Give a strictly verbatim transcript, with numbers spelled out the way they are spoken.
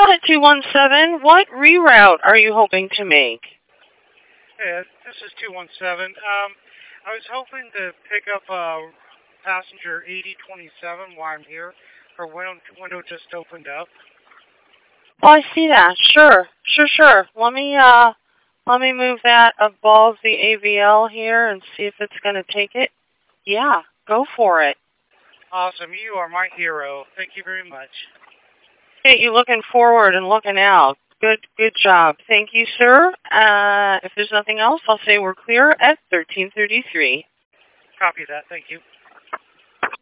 at two one seven. What reroute are you hoping to make? Hey, this is two one seven. Um, I was hoping to pick up uh, passenger eighty twenty-seven while I'm here. Her window, window just opened up. Oh, I see that. Sure, sure, sure. Let me uh, let me move that above the A V L here and see if it's going to take it. Yeah, go for it. Awesome. You are my hero. Thank you very much. Hey, you looking forward and looking out. Good, good job. Thank you, sir. Uh, if there's nothing else, I'll say we're clear at thirteen thirty-three. Copy that. Thank you.